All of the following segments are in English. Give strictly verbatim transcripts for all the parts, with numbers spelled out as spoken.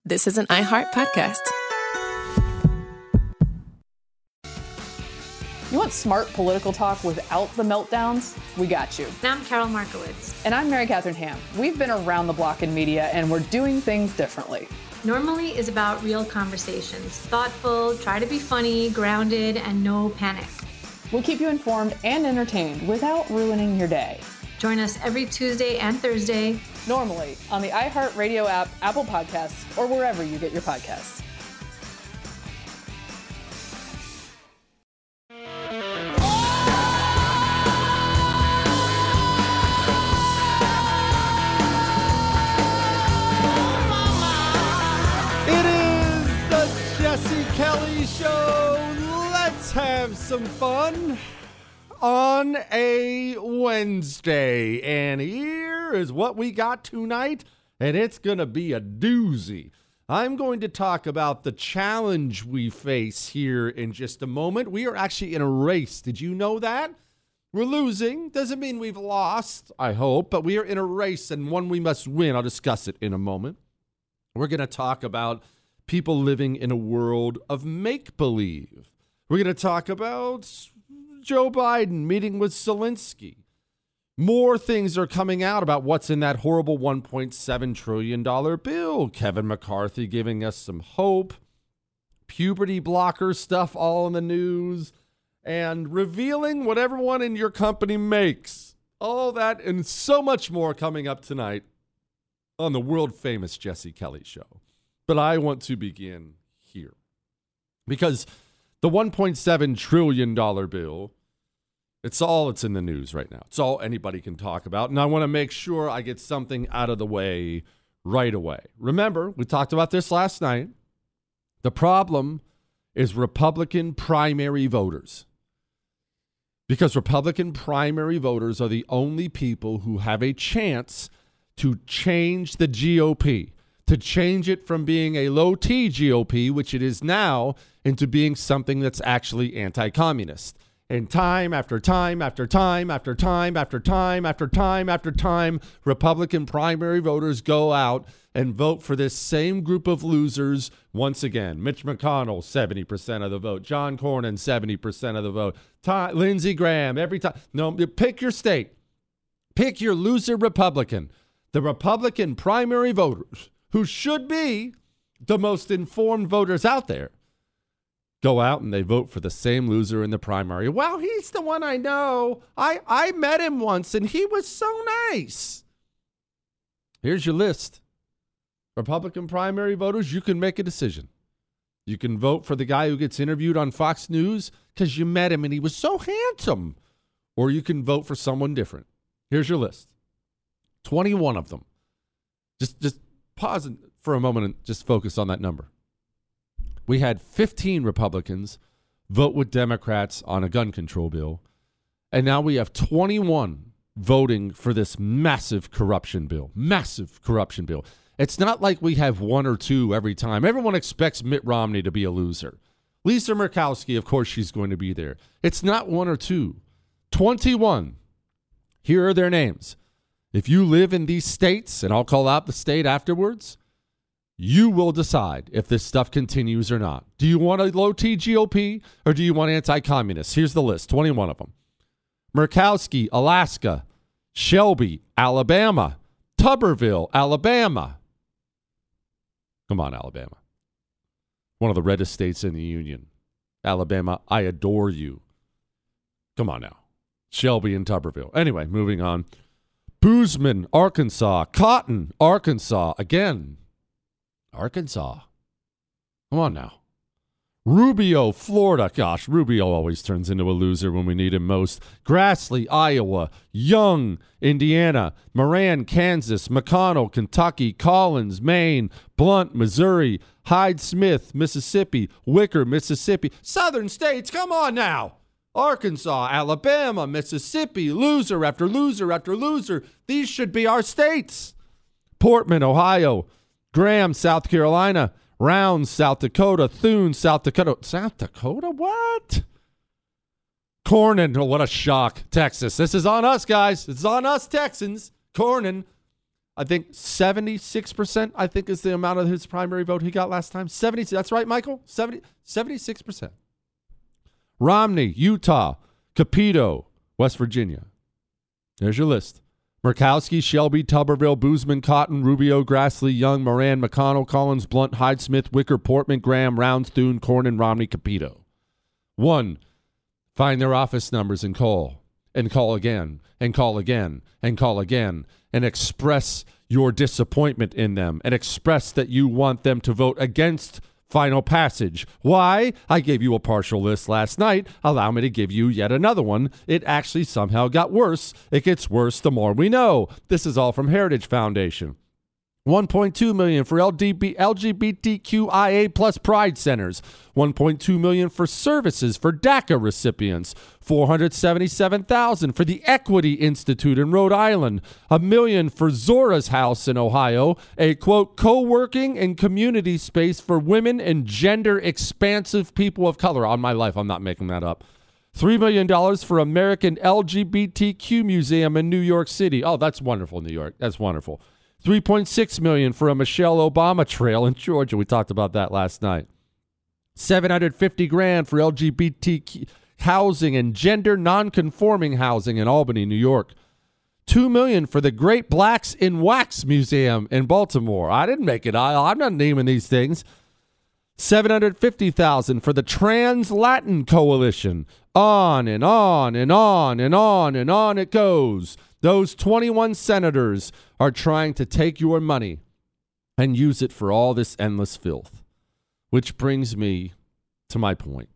This is an iHeart podcast. You want smart political talk without the meltdowns? We got you. And I'm Carol Markowitz. And I'm Mary Catherine Ham. We've been around the block in media, and we're doing things differently. Normally is about real conversations. Thoughtful, try to be funny, grounded, and no panic. We'll keep you informed and entertained without ruining your day. Join us every Tuesday and Thursday. Normally on the iHeartRadio app, Apple Podcasts, or wherever you get your podcasts. It is the Jesse Kelly Show. Let's have some fun on a Wednesday. And here is what we got tonight, and it's going to be a doozy. I'm going to talk about the challenge we face here in just a moment. We are actually in a race. Did you know that? We're losing. Doesn't mean we've lost, I hope, but we are in a race and one we must win. I'll discuss it in a moment. We're going to talk about people living in a world of make-believe. We're going to talk about Joe Biden meeting with Zelensky. More things are coming out about what's in that horrible one point seven trillion dollars bill. Kevin McCarthy giving us some hope. Puberty blocker stuff all in the news. And revealing what everyone in your company makes. All that and so much more coming up tonight on the world-famous Jesse Kelly Show. But I want to begin here. Because the one point seven trillion dollars bill, it's all that's in the news right now. It's all anybody can talk about. And I want to make sure I get something out of the way right away. Remember, we talked about this last night. The problem is Republican primary voters. Because Republican primary voters are the only people who have a chance to change the G O P, to change it from being a low-T G O P, which it is now, into being something that's actually anti-communist. And time after time after time after time after time after time after time, Republican primary voters go out and vote for this same group of losers once again. Mitch McConnell, seventy percent of the vote. John Cornyn, seventy percent of the vote. Ty- Lindsey Graham, every time. No, pick your state. Pick your loser Republican. The Republican primary voters, who should be the most informed voters out there, go out and they vote for the same loser in the primary. Well, he's the one I know. I, I met him once, and he was so nice. Here's your list. Republican primary voters, you can make a decision. You can vote for the guy who gets interviewed on Fox News because you met him and he was so handsome. Or you can vote for someone different. Here's your list. twenty-one of them. Just, just pause for a moment and just focus on that number. We had fifteen Republicans vote with Democrats on a gun control bill. And now we have twenty-one voting for this massive corruption bill. Massive corruption bill. It's not like we have one or two every time. Everyone expects Mitt Romney to be a loser. Lisa Murkowski, of course, she's going to be there. It's not one or two. twenty-one. Here are their names. If you live in these states, and I'll call out the state afterwards, you will decide if this stuff continues or not. Do you want a low-T G O P or do you want anti-communists? Here's the list, twenty-one of them. Murkowski, Alaska. Shelby, Alabama. Tuberville, Alabama. Come on, Alabama. One of the reddest states in the union. Alabama, I adore you. Come on now. Shelby and Tuberville. Anyway, moving on. Boozman, Arkansas. Cotton, Arkansas. Again, Arkansas. Come on now. Rubio, Florida. Gosh, Rubio always turns into a loser when we need him most. Grassley, Iowa. Young, Indiana. Moran, Kansas. McConnell, Kentucky. Collins, Maine. Blunt, Missouri. Hyde Smith, Mississippi. Wicker, Mississippi. Southern states, come on now. Arkansas, Alabama, Mississippi. Loser after loser after loser. These should be our states. Portman, Ohio. Graham, South Carolina. Rounds, South Dakota. Thune, South Dakota. South Dakota? What? Cornyn, oh, what a shock. Texas. This is on us, guys. It's on us, Texans. Cornyn. I think seventy-six percent, I think, is the amount of his primary vote he got last time. seventy, that's right, Michael? seventy, seventy-six percent. Romney, Utah. Capito, West Virginia. There's your list. Murkowski, Shelby, Tuberville, Boozman, Cotton, Rubio, Grassley, Young, Moran, McConnell, Collins, Blunt, Hyde, Smith, Wicker, Portman, Graham, Rounds, Thune, Cornyn, Romney, Capito. One, find their office numbers and call, and call again, and call again, and call again, and express your disappointment in them, and express that you want them to vote against final passage. Why? I gave you a partial list last night. Allow me to give you yet another one. It actually somehow got worse. It gets worse the more we know. This is all from Heritage Foundation. one point two million dollars for L G B T Q I A plus Pride Centers. one point two million dollars for services for DACA recipients. four hundred seventy-seven thousand dollars for the Equity Institute in Rhode Island. A million for Zora's House in Ohio. A, quote, co-working and community space for women and gender-expansive people of color. On my life, I'm not making that up. three million dollars for American L G B T Q Museum in New York City. Oh, that's wonderful, New York. That's wonderful. three point six million dollars for a Michelle Obama trail in Georgia. We talked about that last night. seven hundred fifty grand for L G B T Q housing and gender non-conforming housing in Albany, New York. two million dollars for the Great Blacks in Wax Museum in Baltimore. I didn't make it. I, I'm not naming these things. seven hundred fifty thousand dollars for the Trans Latin Coalition. On and on and on and on and on it goes. Those twenty-one senators are trying to take your money and use it for all this endless filth. Which brings me to my point.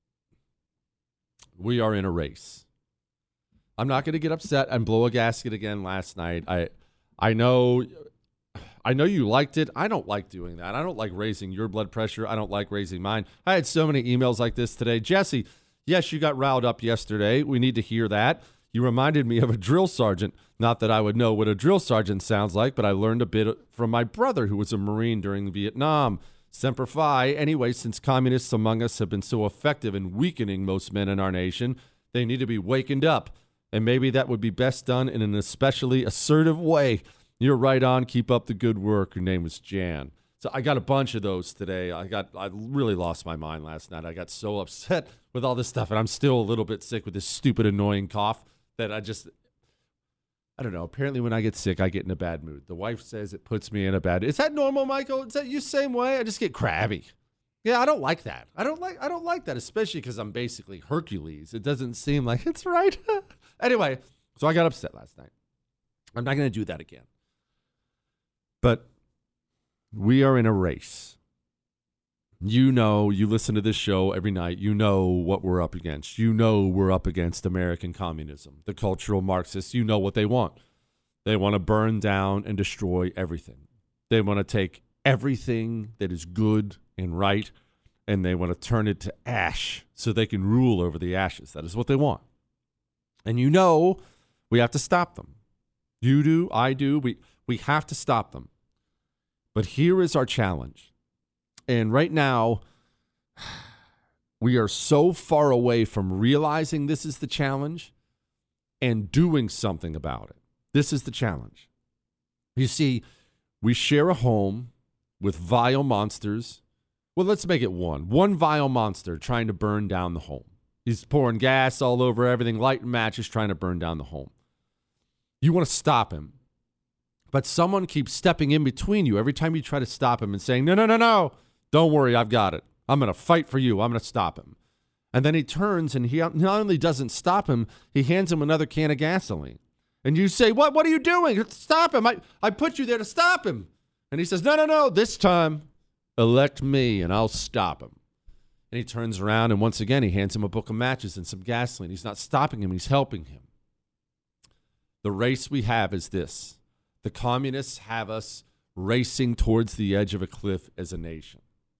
We are in a race. I'm not going to get upset and blow a gasket again last night. I I know I know you liked it. I don't like doing that. I don't like raising your blood pressure. I don't like raising mine. I had so many emails like this today. Jesse, yes, you got riled up yesterday. We need to hear that. You reminded me of a drill sergeant. Not that I would know what a drill sergeant sounds like, but I learned a bit from my brother who was a Marine during Vietnam. Semper Fi. Anyway, since communists among us have been so effective in weakening most men in our nation, they need to be wakened up. And maybe that would be best done in an especially assertive way. You're right on. Keep up the good work. Your name was Jan. So I got a bunch of those today. I got I really lost my mind last night. I got so upset with all this stuff, and I'm still a little bit sick with this stupid, annoying cough that I just, I don't know. Apparently when I get sick, I get in a bad mood. The wife says it puts me in a bad. Is that normal, Michael? Is that you same way? I just get crabby. Yeah, I don't like that. I don't like I don't like that, especially because I'm basically Hercules. It doesn't seem like it's right. Anyway, so I got upset last night. I'm not going to do that again. But we are in a race. You know, you listen to this show every night. You know what we're up against. You know we're up against American communism, the cultural Marxists. You know what they want. They want to burn down and destroy everything. They want to take everything that is good and right, and they want to turn it to ash so they can rule over the ashes. That is what they want. And you know we have to stop them. You do, I do. We, we have to stop them. But here is our challenge. And right now, we are so far away from realizing this is the challenge and doing something about it. This is the challenge. You see, we share a home with vile monsters. Well, let's make it one. One vile monster trying to burn down the home. He's pouring gas all over everything, lighting matches, trying to burn down the home. You want to stop him. But someone keeps stepping in between you every time you try to stop him and saying, no, no, no, no. Don't worry, I've got it. I'm going to fight for you. I'm going to stop him. And then he turns and he not only doesn't stop him, he hands him another can of gasoline. And you say, what What are you doing? Stop him. I, I put you there to stop him. And he says, no, no, no. This time, elect me and I'll stop him. And he turns around and once again, he hands him a book of matches and some gasoline. He's not stopping him. He's helping him. The race we have is this. The communists have us racing towards the edge of a cliff as a nation.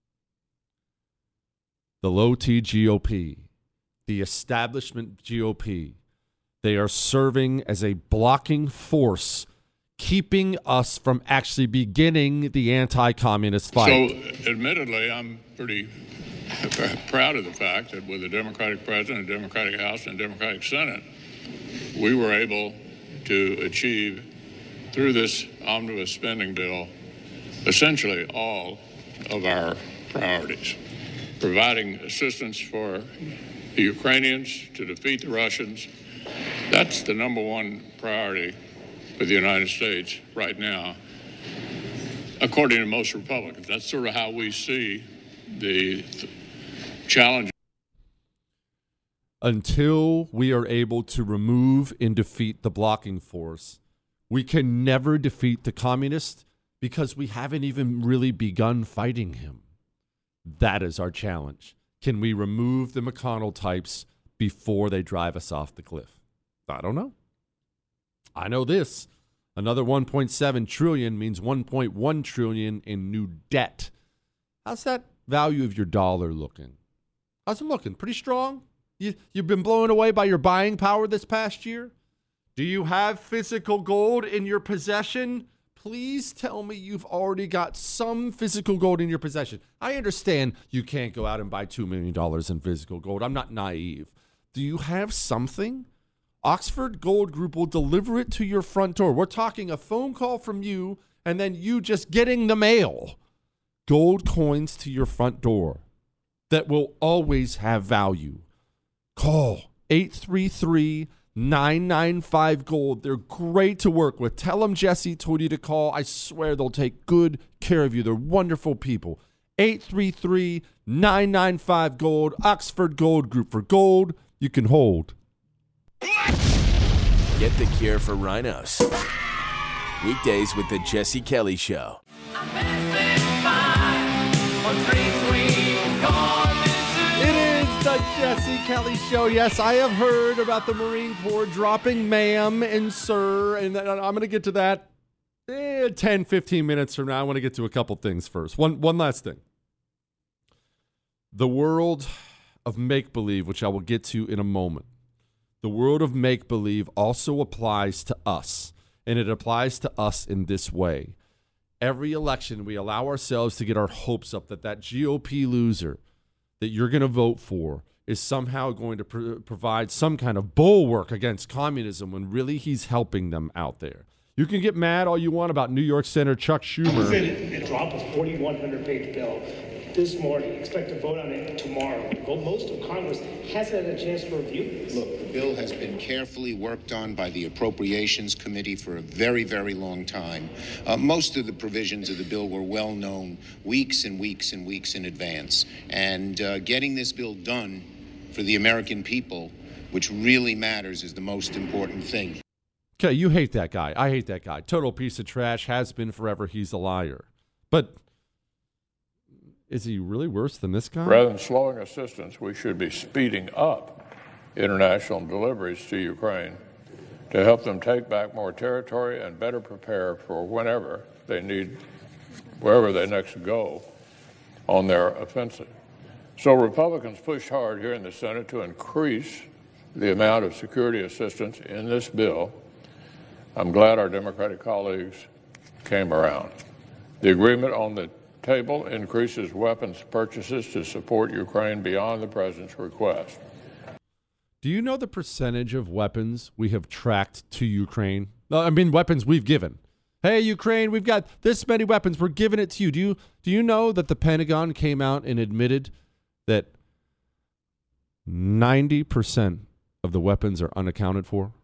The low-T G O P, the establishment G O P, they are serving as a blocking force, keeping us from actually beginning the anti-communist fight. So, admittedly, I'm pretty proud of the fact that with a Democratic president, a Democratic House, and a Democratic Senate, we were able to achieve through this omnibus spending bill essentially all of our priorities. Providing assistance for the Ukrainians to defeat the Russians, that's the number one priority for the United States right now, according to most Republicans. That's sort of how we see the th- challenge. Until we are able to remove and defeat the blocking force, we can never defeat the communist because we haven't even really begun fighting him. That is our challenge. Can we remove the McConnell types before they drive us off the cliff? I don't know. I know this. Another one point seven trillion means one point one trillion in new debt. How's that value of your dollar looking? How's it looking? Pretty strong? You, you've been blown away by your buying power this past year? Do you have physical gold in your possession? Please tell me you've already got some physical gold in your possession. I understand you can't go out and buy two million dollars in physical gold. I'm not naive. Do you have something? Oxford Gold Group will deliver it to your front door. We're talking a phone call from you and then you just getting the mail. Gold coins to your front door that will always have value. Call eight three three, nine nine five, gold. They're great to work with. Tell them Jesse told you to call. I swear they'll take good care of you. They're wonderful people. eight three three, nine nine five, gold. Oxford Gold Group. For gold you can hold. Get the cure for rhinos. Weekdays with the Jesse Kelly Show. It is the Jesse Kelly Show. Yes, I have heard about the Marine Corps dropping ma'am and sir, and I'm going to get to that eh, ten, fifteen minutes from now. I want to get to a couple things first. One, one last thing. The world of make-believe, which I will get to in a moment. The world of make-believe also applies to us, and it applies to us in this way. Every election, we allow ourselves to get our hopes up that that G O P loser that you're going to vote for is somehow going to pr- provide some kind of bulwark against communism when really he's helping them out there. You can get mad all you want about New York Senator Chuck Schumer. It dropped a forty-one hundred page bill this morning. Expect to vote on it tomorrow. Most of Congress hasn't had a chance to review this. Look, the bill has been carefully worked on by the Appropriations Committee for a very, very long time. Uh, most of the provisions of the bill were well known weeks and weeks and weeks in advance. And uh, getting this bill done for the American people, which really matters, is the most important thing. Okay, you hate that guy. I hate that guy. Total piece of trash, has been forever. He's a liar. But is he really worse than this guy? Rather than slowing assistance, we should be speeding up international deliveries to Ukraine to help them take back more territory and better prepare for whenever they need, wherever they next go on their offensive. So Republicans pushed hard here in the Senate to increase the amount of security assistance in this bill. I'm glad our Democratic colleagues came around. The agreement on the table increases weapons purchases to support Ukraine beyond the president's request. Do you know the percentage of weapons we have tracked to Ukraine? I mean, weapons we've given. Hey, Ukraine, we've got this many weapons. We're giving it to you. Do you do you know that the Pentagon came out and admitted that ninety percent of the weapons are unaccounted for?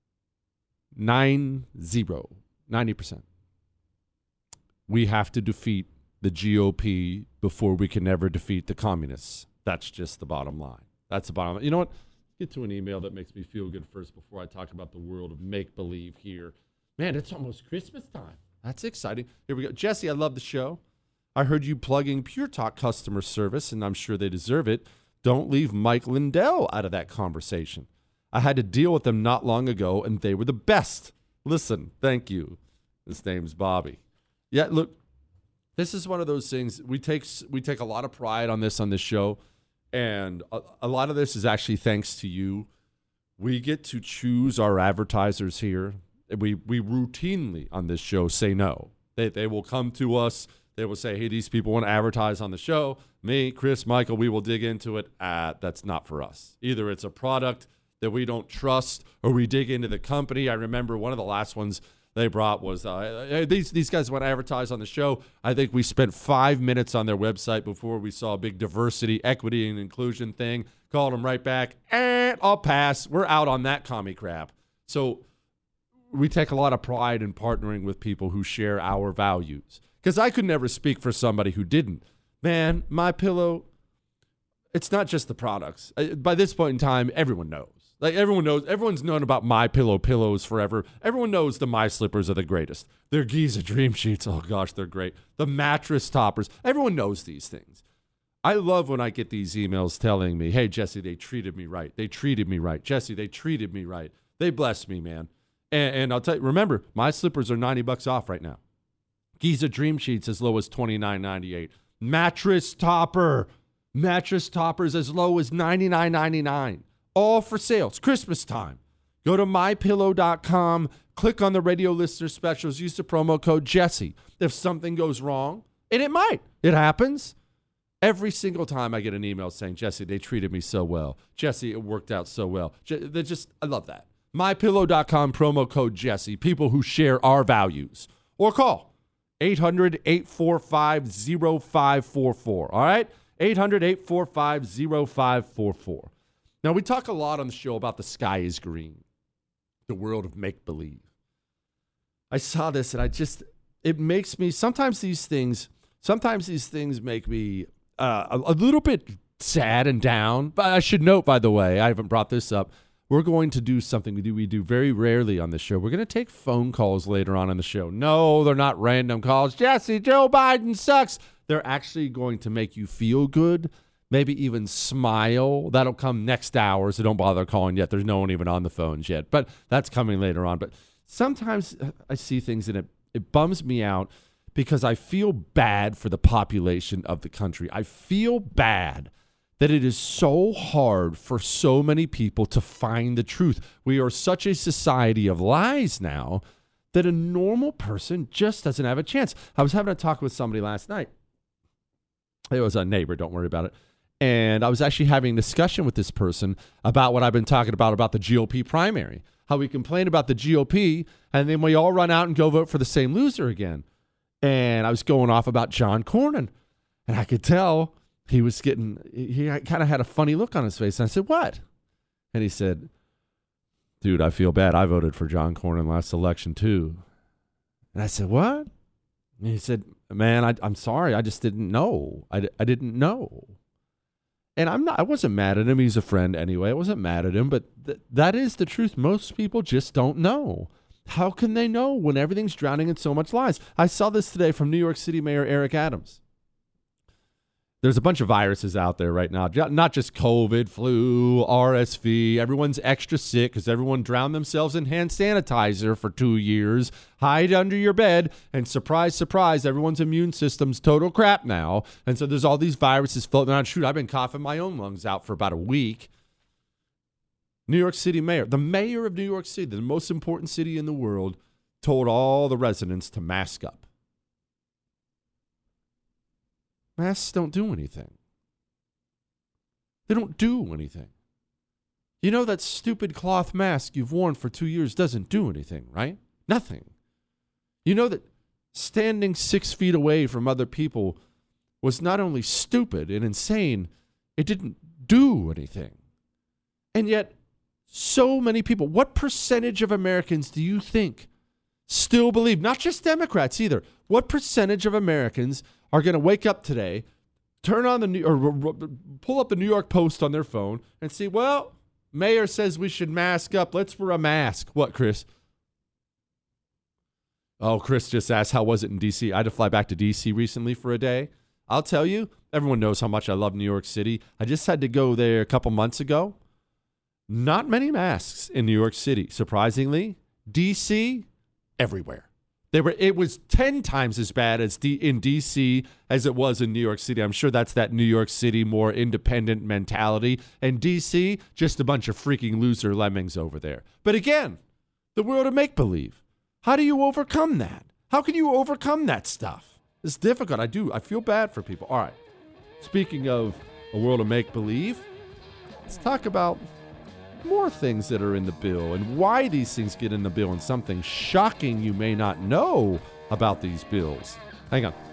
Nine zero. ninety percent. We have to defeat the G O P before we can ever defeat the communists. That's just the bottom line. That's the bottom line. You know what? Get to an email that makes me feel good first before I talk about the world of make-believe here. Man, it's almost Christmas time. That's exciting. Here we go. Jesse, I love the show. I heard you plugging Pure Talk customer service, and I'm sure they deserve it. Don't leave Mike Lindell out of that conversation. I had to deal with them not long ago, and they were the best. Listen, thank you. His name's Bobby. Yeah, look, this is one of those things. We take we take a lot of pride on this on this show, and a, a lot of this is actually thanks to you. We get to choose our advertisers here. We we routinely on this show say no. They they will come to us. They will say, hey, these people want to advertise on the show. Me, Chris, Michael, we will dig into it. Ah, that's not for us. Either it's a product that we don't trust or we dig into the company. I remember one of the last ones, they brought was uh, these these guys want to advertise on the show. I think we spent five minutes on their website before we saw a big diversity, equity, and inclusion thing. Called them right back, and I'll pass. We're out on that commie crap. So we take a lot of pride in partnering with people who share our values. Because I could never speak for somebody who didn't. Man, MyPillow, it's not just the products. By this point in time, everyone knows. Like everyone knows, everyone's known about MyPillow pillows forever. Everyone knows the My Slippers are the greatest. Their Giza Dream Sheets, oh gosh, they're great. The mattress toppers, everyone knows these things. I love when I get these emails telling me, hey, Jesse, they treated me right. They treated me right. Jesse, they treated me right. They blessed me, man. And, and I'll tell you, remember, My Slippers are ninety bucks off right now. Giza Dream Sheets as low as twenty-nine ninety-eight. Mattress topper. Mattress toppers as low as ninety-nine ninety-nine. All for sale. It's Christmas time. Go to my pillow dot com. Click on the radio listener specials. Use the promo code Jesse. If something goes wrong, and it might. It happens. Every single time I get an email saying, Jesse, they treated me so well. Jesse, it worked out so well. They just, I love that. my pillow dot com, promo code Jesse. People who share our values. Or call eight hundred, eight four five, zero five four four. All right? eight hundred, eight four five, zero five four four. Now, we talk a lot on the show about the sky is green, the world of make-believe. I saw this, and I just, it makes me, sometimes these things, sometimes these things make me uh, a, a little bit sad and down. But I should note, by the way, I haven't brought this up. We're going to do something we do, we do very rarely on the show. We're going to take phone calls later on in the show. No, they're not random calls. Jesse, Joe Biden sucks. They're actually going to make you feel good, maybe even smile. That'll come next hour, so don't bother calling yet. There's no one even on the phones yet, but that's coming later on. But sometimes I see things and it, it bums me out because I feel bad for the population of the country. I feel bad that it is so hard for so many people to find the truth. We are such a society of lies now that a normal person just doesn't have a chance. I was having a talk with somebody last night. It was a neighbor, don't worry about it. And I was actually having a discussion with this person about what I've been talking about, about the G O P primary, how we complain about the G O P, and then we all run out and go vote for the same loser again. And I was going off about John Cornyn, and I could tell he was getting, he kind of had a funny look on his face. And I said, what? And he said, dude, I feel bad. I voted for John Cornyn last election too. And I said, what? And he said, man, I, I'm sorry. I just didn't know. I, I didn't know. And I'm not, I wasn't mad at him. He's a friend anyway. I wasn't mad at him, but th- that is the truth. Most people just don't know. How can they know when everything's drowning in so much lies? I saw this today from New York City Mayor Eric Adams. There's a bunch of viruses out there right now, not just COVID, flu, R S V. Everyone's extra sick because everyone drowned themselves in hand sanitizer for two years. Hide under your bed, and surprise, surprise, everyone's immune system's total crap now. And so there's all these viruses floating around. Shoot, I've been coughing my own lungs out for about a week. New York City mayor, the mayor of New York City, the most important city in the world, told all the residents to mask up. Masks don't do anything. They don't do anything. You know that stupid cloth mask you've worn for two years doesn't do anything, right? Nothing. You know that standing six feet away from other people was not only stupid and insane, it didn't do anything. And yet, so many people, what percentage of Americans do you think still believe, not just Democrats either, what percentage of Americans are going to wake up today, turn on the New, or pull up the New York Post on their phone and see, well, mayor says we should mask up. Let's wear a mask. What, Chris? Oh, Chris just asked, how was it in D C? I had to fly back to D C recently for a day. I'll tell you, everyone knows how much I love New York City. I just had to go there a couple months ago. Not many masks in New York City. Surprisingly, D C, everywhere. They were. It was ten times as bad as D, in D C as it was in New York City. I'm sure that's that New York City more independent mentality. And D C, just a bunch of freaking loser lemmings over there. But again, the world of make-believe. How do you overcome that? How can you overcome that stuff? It's difficult. I do. I feel bad for people. All right. Speaking of a world of make-believe, let's talk about more things that are in the bill and why these things get in the bill and something shocking you may not know about these bills. Hang on.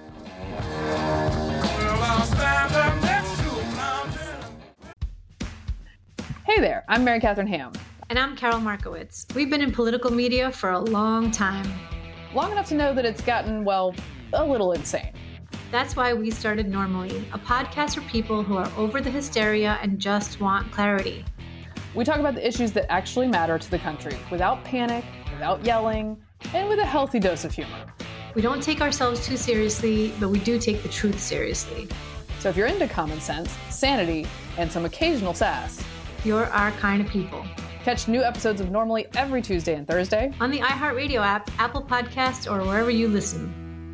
Hey there, I'm Mary Catherine Ham. And I'm Carol Markowitz. We've been in political media for a long time. Long enough to know that it's gotten, well, a little insane. That's why we started Normally, a podcast for people who are over the hysteria and just want clarity. We talk about the issues that actually matter to the country without panic, without yelling, and with a healthy dose of humor. We don't take ourselves too seriously, but we do take the truth seriously. So if you're into common sense, sanity, and some occasional sass, you're our kind of people. Catch new episodes of Normally every Tuesday and Thursday on the iHeartRadio app, Apple Podcasts, or wherever you listen.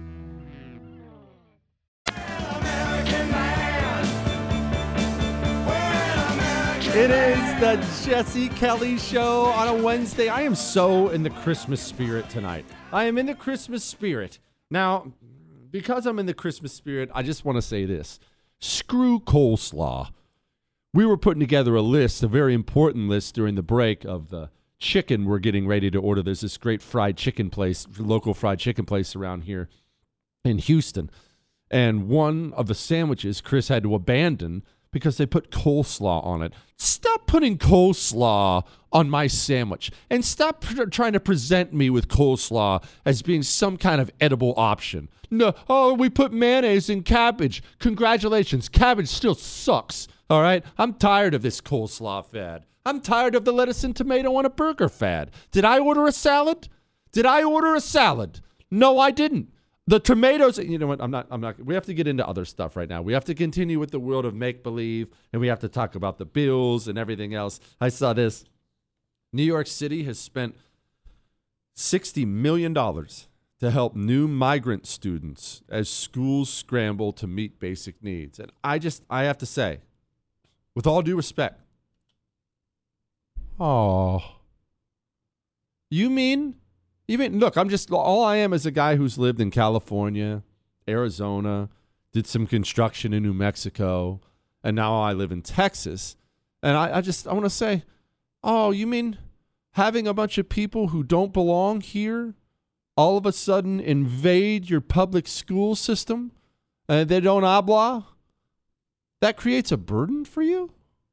It is the Jesse Kelly Show on a Wednesday. I am so in the Christmas spirit tonight. I am in the Christmas spirit. Now, because I'm in the Christmas spirit, I just want to say this. Screw coleslaw. We were putting together a list, a very important list during the break of the chicken we're getting ready to order. There's this great fried chicken place, local fried chicken place around here in Houston. And one of the sandwiches Chris had to abandon because they put coleslaw on it. Stop putting coleslaw on my sandwich. And stop pr- trying to present me with coleslaw as being some kind of edible option. No, oh, we put mayonnaise in cabbage. Congratulations, cabbage still sucks. All right, I'm tired of this coleslaw fad. I'm tired of the lettuce and tomato on a burger fad. Did I order a salad? Did I order a salad? No, I didn't. The tomatoes, you know what, I'm not, I'm not, we have to get into other stuff right now. We have to continue with the world of make-believe, and we have to talk about the bills and everything else. I saw this. New York City has spent sixty million dollars to help new migrant students as schools scramble to meet basic needs. And I just, I have to say, with all due respect, oh, you mean, you mean, look, I'm just, all I am is a guy who's lived in California, Arizona, did some construction in New Mexico, and now I live in Texas. And I, I just, I want to say, oh, you mean having a bunch of people who don't belong here all of a sudden invade your public school system and they don't habla? That creates a burden for you?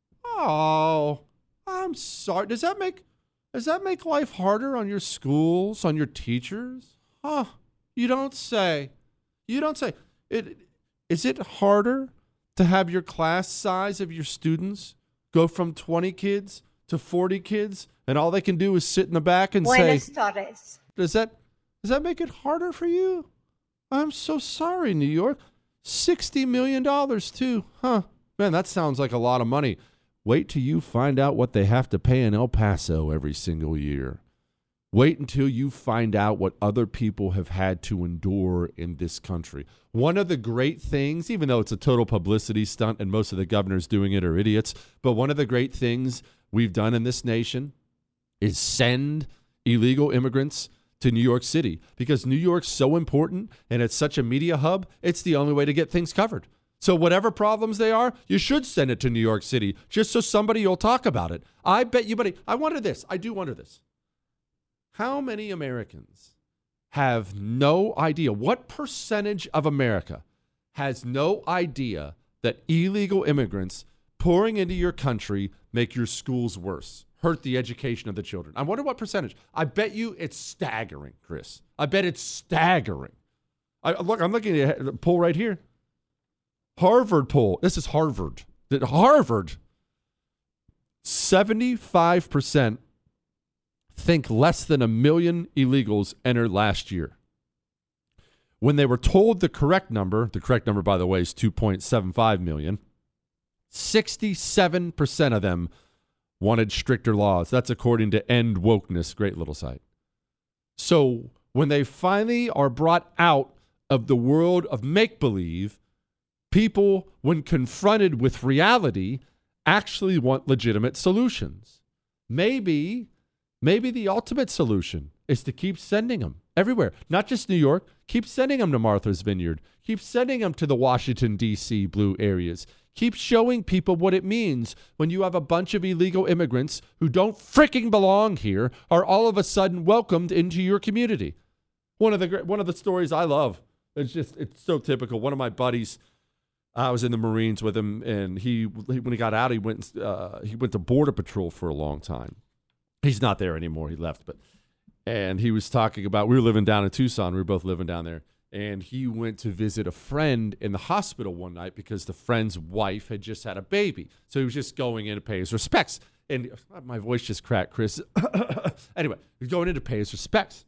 Oh, I'm sorry. Does that make does that make life harder on your schools, on your teachers? Huh? You don't say. You don't say. It is it harder to have your class size of your students go from twenty kids to forty kids, and all they can do is sit in the back and Buenas say, tardes. Does that does that make it harder for you? I'm so sorry, New York. sixty million dollars too. Huh. Man, that sounds like a lot of money. Wait till you find out what they have to pay in El Paso every single year. Wait until you find out what other people have had to endure in this country. One of the great things, even though it's a total publicity stunt and most of the governors doing it are idiots, but one of the great things we've done in this nation is send illegal immigrants to New York City, because New York's so important and it's such a media hub, it's the only way to get things covered. So whatever problems they are, you should send it to New York City just so somebody will talk about it. I bet you, buddy, I wonder this. I do wonder this. How many Americans have no idea? What percentage of America has no idea that illegal immigrants pouring into your country make your schools worse, hurt the education of the children? I wonder what percentage. I bet you it's staggering, Chris. I bet it's staggering. I, look, I'm looking at the poll right here. Harvard poll. This is Harvard. Harvard. seventy-five percent think less than a million illegals entered last year. When they were told the correct number, the correct number, by the way, is two point seven five million, sixty-seven percent of them wanted stricter laws. That's according to End Wokeness, great little site. So when they finally are brought out of the world of make-believe, people, when confronted with reality, actually want legitimate solutions. Maybe, maybe the ultimate solution is to keep sending them. everywhere. Not just New York. Keep sending them to Martha's Vineyard. Keep sending them to the Washington, D C blue areas. Keep showing people what it means when you have a bunch of illegal immigrants who don't freaking belong here are all of a sudden welcomed into your community. One of the one of the stories I love, it's just, it's so typical. One of my buddies, I was in the Marines with him, and he, when he got out, he went, uh, he went to Border Patrol for a long time. He's not there anymore. He left, but, and he was talking about, we were living down in Tucson. We were both living down there. And he went to visit a friend in the hospital one night because the friend's wife had just had a baby. So he was just going in to pay his respects. And my voice just cracked, Chris. Anyway, he's going in to pay his respects.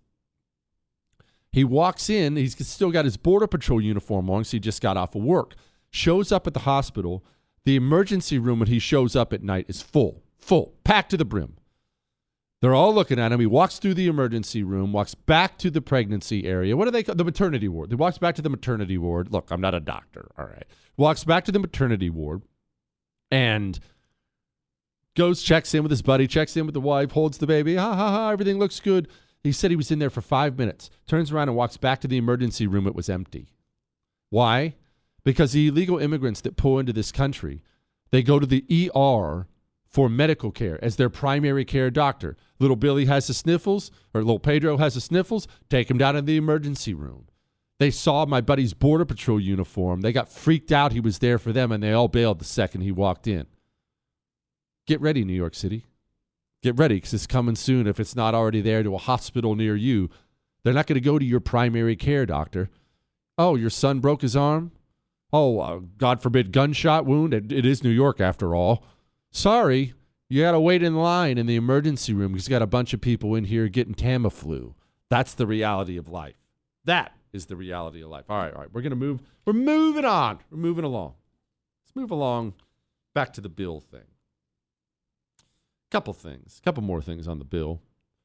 He walks in. He's still got his Border Patrol uniform on, so he just got off of work. Shows up at the hospital. The emergency room when he shows up at night is full, full, packed to the brim. They're all looking at him. He walks through the emergency room, walks back to the pregnancy area. What do they call the maternity ward? He walks back to the maternity ward. Look, I'm not a doctor. All right. Walks back to the maternity ward and goes, checks in with his buddy, checks in with the wife, holds the baby. Ha, ha, ha. Everything looks good. He said he was in there for five minutes. Turns around and walks back to the emergency room. It was empty. Why? Because the illegal immigrants that pull into this country, they go to the E R for medical care as their primary care doctor. Little Billy has the sniffles, or little Pedro has the sniffles, take him down to the emergency room. They saw my buddy's Border Patrol uniform. They got freaked out he was there for them, and they all bailed the second he walked in. Get ready, New York City. Get ready, because it's coming soon. If it's not already there, to a hospital near you, they're not going to go to your primary care doctor. Oh, your son broke his arm? Oh, uh, God forbid, gunshot wound? It, it is New York after all. Sorry, you got to wait in line in the emergency room because you got a bunch of people in here getting Tamiflu. That's the reality of life. That is the reality of life. All right, all right. We're going to move. We're moving on. We're moving along. Let's move along back to the bill thing. Couple things. Couple more things on the bill.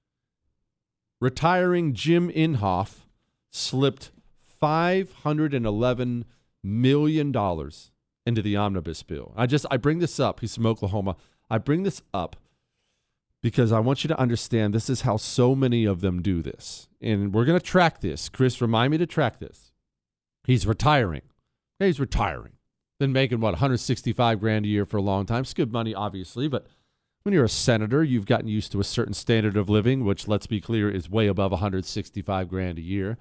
Retiring Jim Inhofe slipped five hundred eleven million dollars into the omnibus bill. I just, I bring this up. He's from Oklahoma. I bring this up because I want you to understand this is how so many of them do this. And we're going to track this. Chris, remind me to track this. He's retiring. He's retiring. Been making, what, one hundred sixty-five grand a year for a long time. It's good money, obviously, but when you're a senator, you've gotten used to a certain standard of living, which, let's be clear, is way above one hundred sixty-five grand a year.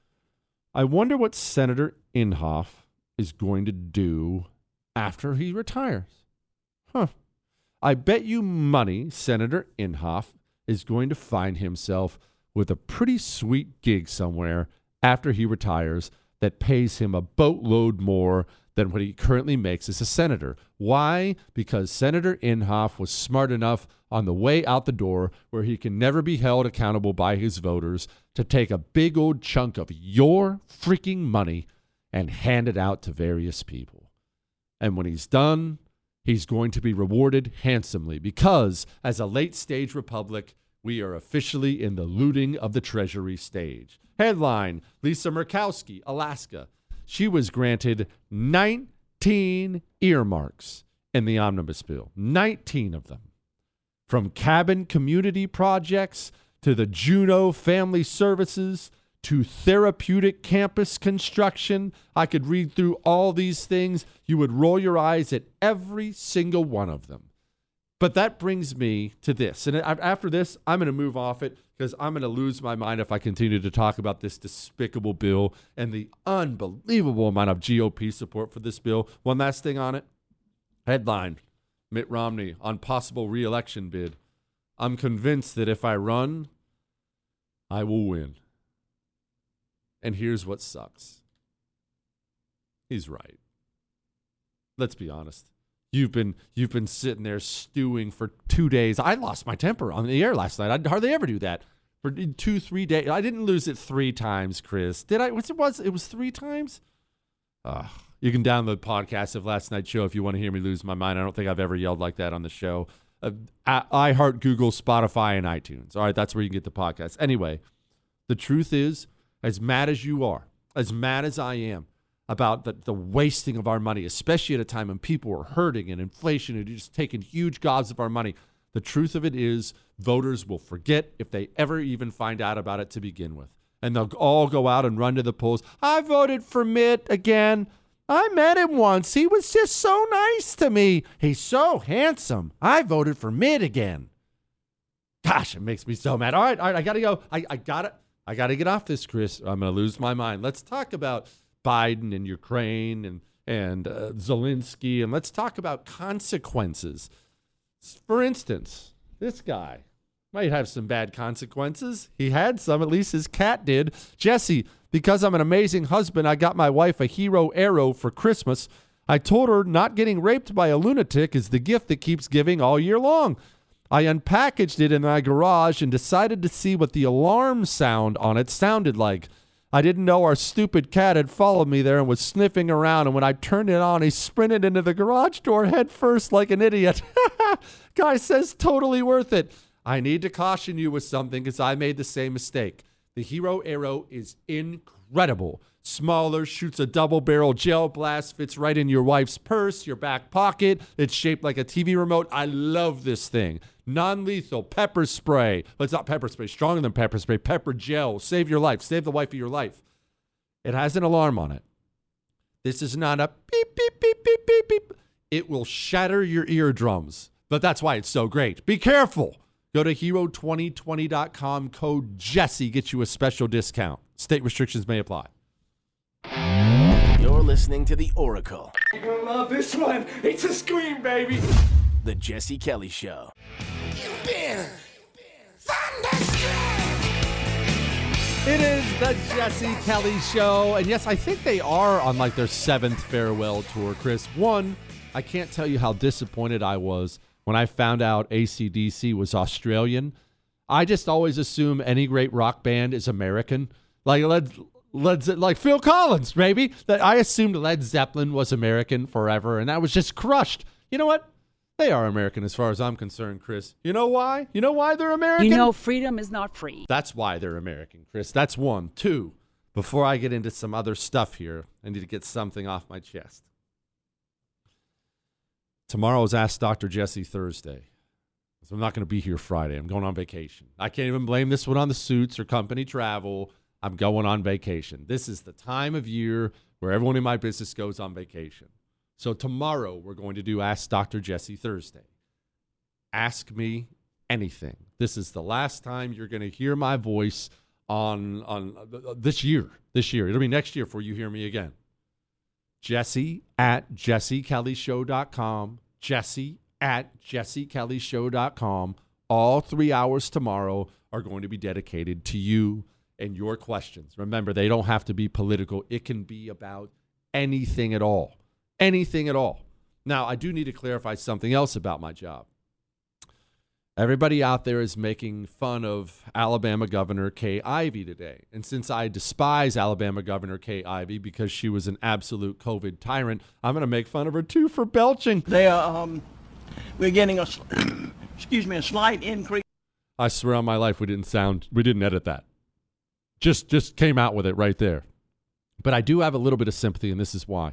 I wonder what Senator Inhofe is going to do after he retires. Huh. I bet you money Senator Inhofe is going to find himself with a pretty sweet gig somewhere after he retires that pays him a boatload more than what he currently makes as a senator. Why? Because Senator Inhofe was smart enough on the way out the door where he can never be held accountable by his voters to take a big old chunk of your freaking money and hand it out to various people. And when he's done, he's going to be rewarded handsomely because as a late-stage republic, we are officially in the looting of the Treasury stage. Headline, Lisa Murkowski, Alaska. She was granted nineteen earmarks in the omnibus bill, nineteen of them. From cabin community projects to the Juneau Family Services to therapeutic campus construction. I could read through all these things. You would roll your eyes at every single one of them. But that brings me to this. And after this, I'm going to move off it because I'm going to lose my mind if I continue to talk about this despicable bill and the unbelievable amount of G O P support for this bill. One last thing on it. Headline, Mitt Romney on possible re-election bid. I'm convinced that if I run, I will win. And here's what sucks. He's right. Let's be honest. You've been you've been sitting there stewing for two days. I lost my temper on the air last night. I'd hardly ever do that. For two, three days. I didn't lose it three times, Chris. Did I? What's it was? It was three times? Uh, you can download podcasts of last night's show if you want to hear me lose my mind. I don't think I've ever yelled like that on the show. Uh, I, iHeart, Google, Spotify, and iTunes. All right, that's where you can get the podcast. Anyway, the truth is, as mad as you are, as mad as I am about the, the wasting of our money, especially at a time when people are hurting and inflation and just taking huge gobs of our money, the truth of it is voters will forget if they ever even find out about it to begin with. And they'll all go out and run to the polls. I voted for Mitt again. I met him once. He was just so nice to me. He's so handsome. I voted for Mitt again. Gosh, it makes me so mad. All right, all right, I got to go. I, I got to I got to get off this, Chris. I'm going to lose my mind. Let's talk about Biden and Ukraine and, and uh, Zelensky, and let's talk about consequences. For instance, this guy might have some bad consequences. He had some, at least his cat did. Jesse, because I'm an amazing husband, I got my wife a Hero Arrow for Christmas. I told her not getting raped by a lunatic is the gift that keeps giving all year long. I unpackaged it in my garage and decided to see what the alarm sound on it sounded like. I didn't know our stupid cat had followed me there and was sniffing around, and when I turned it on, he sprinted into the garage door head first like an idiot. Guy says totally worth it. I need to caution you with something because I made the same mistake. The Hero Arrow is incredible. Smaller, shoots a double-barrel gel blast, fits right in your wife's purse, your back pocket. It's shaped like a T V remote. I love this thing. Non-lethal pepper spray. Well, it's not pepper spray. Stronger than pepper spray. Pepper gel. Save your life. Save the wife of your life. It has an alarm on it. This is not a beep, beep, beep, beep, beep, beep. It will shatter your eardrums. But that's why it's so great. Be careful. Go to hero twenty twenty dot com. Code Jesse. Get you a special discount. State restrictions may apply. You're listening to The Oracle. You're gonna love this one. It's a scream, baby. The Jesse Kelly Show. You've been thunderstruck. It is the Jesse Kelly Show. And yes, I think they are on like their seventh farewell tour, Chris. One, I can't tell you how disappointed I was when I found out A C D C was Australian. I just always assume any great rock band is American. Like Led, Led like Phil Collins, maybe. That I assumed Led Zeppelin was American forever, and that was just crushed. You know what? They are American as far as I'm concerned, Chris. You know why? You know why they're American? You know freedom is not free. That's why they're American, Chris. That's one. Two, before I get into some other stuff here, I need to get something off my chest. Tomorrow is Ask Doctor Jesse Thursday. So I'm not going to be here Friday. I'm going on vacation. I can't even blame this one on the suits or company travel. I'm going on vacation. This is the time of year where everyone in my business goes on vacation. So tomorrow we're going to do Ask Doctor Jesse Thursday. Ask me anything. This is the last time you're going to hear my voice on on uh, this year. This year. It'll be next year before you hear me again. Jesse at jesse kelly show dot com. Jesse at jesse kelly show dot com. All three hours tomorrow are going to be dedicated to you and your questions. Remember, they don't have to be political. It can be about anything at all. Anything at all. Now, I do need to clarify something else about my job. Everybody out there is making fun of Alabama Governor Kay Ivey today. And since I despise Alabama Governor Kay Ivey because she was an absolute COVID tyrant, I'm going to make fun of her too for belching. They are, um, we're getting a, excuse me, a slight increase. I swear on my life we didn't sound, we didn't edit that. Just, just came out with it right there. But I do have a little bit of sympathy, and this is why.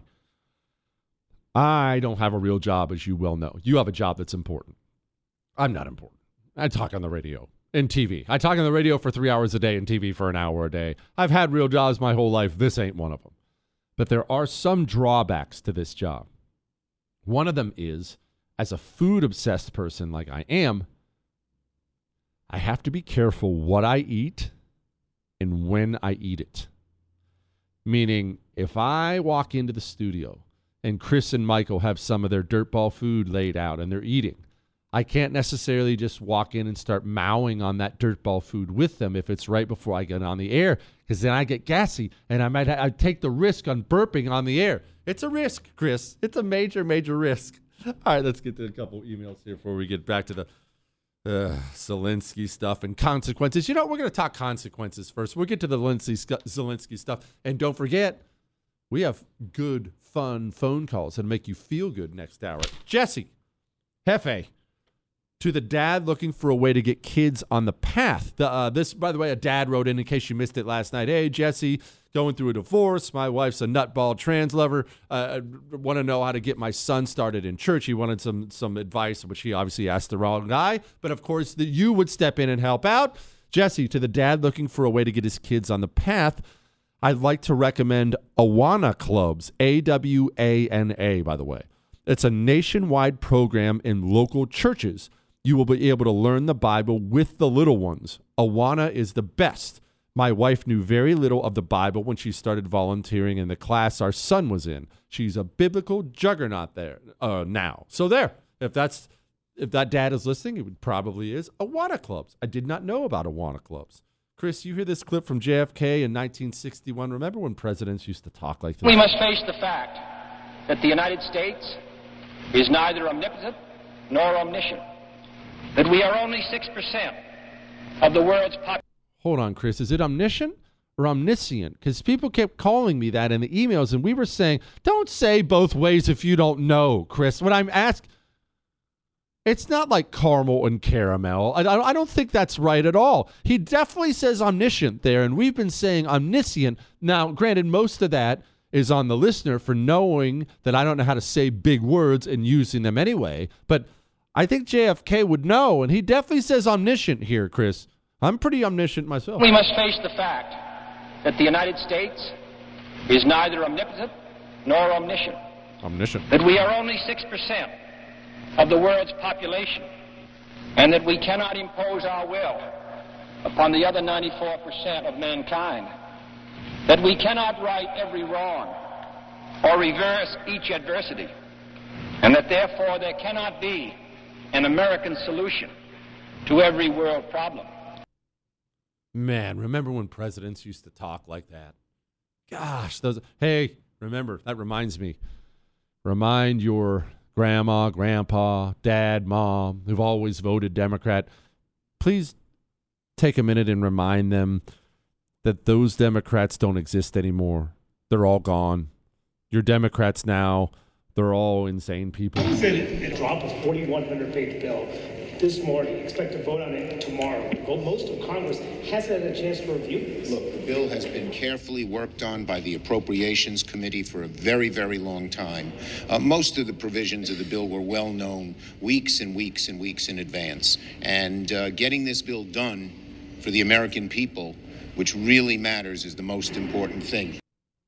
I don't have a real job, as you well know. You have a job that's important. I'm not important. I talk on the radio and T V. I talk on the radio for three hours a day and T V for an hour a day. I've had real jobs my whole life. This ain't one of them. But there are some drawbacks to this job. One of them is, as a food-obsessed person like I am, I have to be careful what I eat and when I eat it. Meaning, if I walk into the studio and Chris and Michael have some of their dirtball food laid out and they're eating, I can't necessarily just walk in and start mowing on that dirtball food with them if it's right before I get on the air, because then I get gassy and I might ha- I take the risk on burping on the air. It's a risk, Chris. It's a major, major risk. All right, let's get to a couple emails here before we get back to the uh, Zelensky stuff and consequences. You know, we're going to talk consequences first. We'll get to the Zelensky stuff. And don't forget, we have good, fun phone calls that'll make you feel good next hour. Jesse, Hefe, to the dad looking for a way to get kids on the path. The, uh, this, by the way, a dad wrote in in case you missed it last night. Hey, Jesse, going through a divorce. My wife's a nutball trans lover. Uh, I want to know how to get my son started in church. He wanted some some advice, which he obviously asked the wrong guy. But, of course, that you would step in and help out. Jesse, to the dad looking for a way to get his kids on the path, I'd like to recommend Awana Clubs, A W A N A, by the way. It's a nationwide program in local churches. You will be able to learn the Bible with the little ones. Awana is the best. My wife knew very little of the Bible when she started volunteering in the class our son was in. She's a biblical juggernaut there uh, now. So there, if that's if that dad is listening, it probably is Awana Clubs. I did not know about Awana Clubs. Chris, you hear this clip from J F K in nineteen sixty-one. Remember when presidents used to talk like this? We must face the fact that the United States is neither omnipotent nor omniscient, that we are only six percent of the world's population. Hold on, Chris. Is it omniscient or omniscient? Because people kept calling me that in the emails, and we were saying, don't say both ways if you don't know, Chris. When I'm asked, it's not like caramel and caramel. I, I don't think that's right at all. He definitely says omniscient there, and we've been saying omniscient. Now, granted, most of that is on the listener for knowing that I don't know how to say big words and using them anyway. But I think J F K would know, and he definitely says omniscient here, Chris. I'm pretty omniscient myself. We must face the fact that the United States is neither omnipotent nor omniscient. Omniscient. That we are only six percent of the world's population, and that we cannot impose our will upon the other ninety-four percent of mankind. That we cannot right every wrong or reverse each adversity, and that therefore there cannot be an American solution to every world problem. Man, remember when presidents used to talk like that? Gosh, those. Hey, remember, that reminds me. Remind your grandma, grandpa, dad, mom, who've always voted Democrat. Please take a minute and remind them that those Democrats don't exist anymore. They're all gone. Your Democrats now, they're all insane people. A drop of forty-one hundred page bill this morning. Expect to vote on it tomorrow. Most of Congress hasn't had a chance to review this. Look, the bill has been carefully worked on by the Appropriations Committee for a very, very long time. Uh, most of the provisions of the bill were well known weeks and weeks and weeks in advance. And uh, getting this bill done for the American people, which really matters, is the most important thing.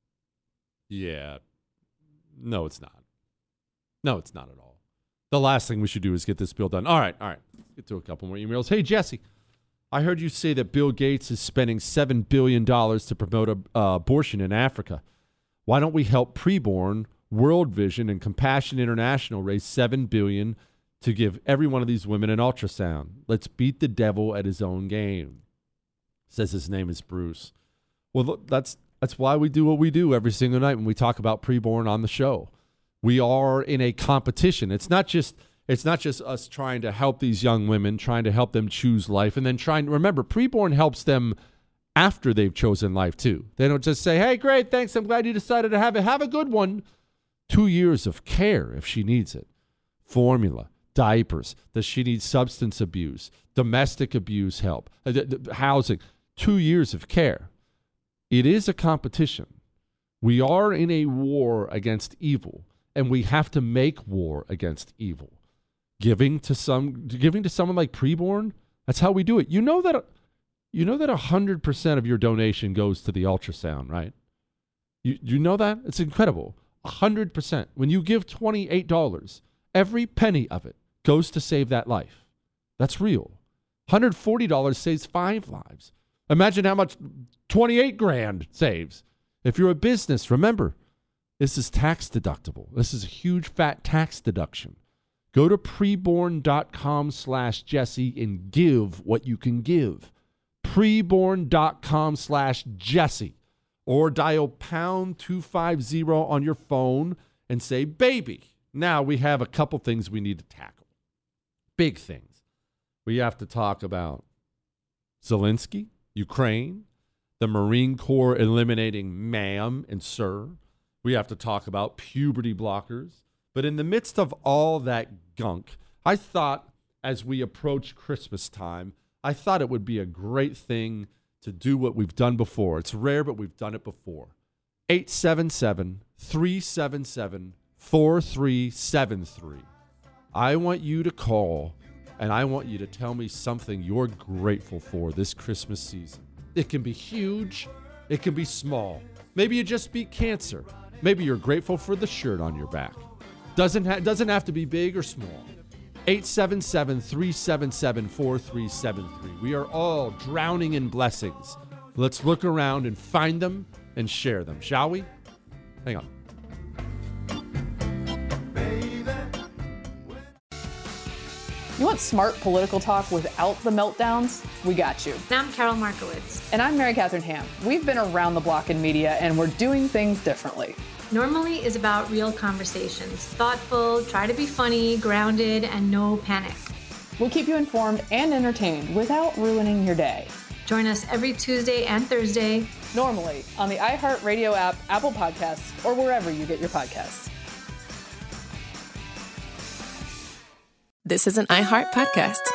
Yeah. No, it's not. No, it's not at all. The last thing we should do is get this bill done. All right, all right. Let's get to a couple more emails. Hey, Jesse, I heard you say that Bill Gates is spending seven billion dollars to promote uh, abortion in Africa. Why don't we help Preborn, World Vision, and Compassion International raise seven billion dollars to give every one of these women an ultrasound? Let's beat the devil at his own game. Says his name is Bruce. Well, look, that's that's why we do what we do every single night when we talk about Preborn on the show. We are in a competition. It's not just it's not just us trying to help these young women, trying to help them choose life, and then trying to remember, Preborn helps them after they've chosen life too. They don't just say, "Hey, great, thanks. I'm glad you decided to have it. Have a good one." Two years of care if she needs it. Formula, diapers. Does she need substance abuse, domestic abuse help, uh, th- th- housing? Two years of care. It is a competition. We are in a war against evil. And we have to make war against evil. Giving to some, giving to someone like Preborn, that's how we do it. You know that, you know that a hundred percent of your donation goes to the ultrasound, right? You you know that? It's incredible. A hundred percent. When you give twenty-eight dollars, every penny of it goes to save that life. That's real. one hundred forty dollars saves five lives. Imagine how much twenty-eight grand saves. If you're a business, remember, this is tax deductible. This is a huge fat tax deduction. Go to preborn.com slash Jesse and give what you can give. Preborn.com slash Jesse. Or dial pound two fifty on your phone and say, baby. Now we have a couple things we need to tackle. Big things. We have to talk about Zelensky, Ukraine, the Marine Corps eliminating ma'am and sir. We have to talk about puberty blockers. But in the midst of all that gunk, I thought as we approach Christmas time, I thought it would be a great thing to do what we've done before. It's rare, but we've done it before. eight seven seven, three seven seven, four three seven three. I want you to call and I want you to tell me something you're grateful for this Christmas season. It can be huge. It can be small. Maybe you just beat cancer. Maybe you're grateful for the shirt on your back. Doesn't ha- doesn't have to be big or small. eight seven seven, three seven seven, four three seven three. We are all drowning in blessings. Let's look around and find them and share them, shall we? Hang on. You want smart political talk without the meltdowns? We got you. And I'm Carol Markowitz. And I'm Mary Catherine Ham. We've been around the block in media, and we're doing things differently. Normally is about real conversations. Thoughtful, try to be funny, grounded, and no panic. We'll keep you informed and entertained without ruining your day. Join us every Tuesday and Thursday. Normally on the iHeartRadio app, Apple Podcasts, or wherever you get your podcasts. This is an iHeart podcast.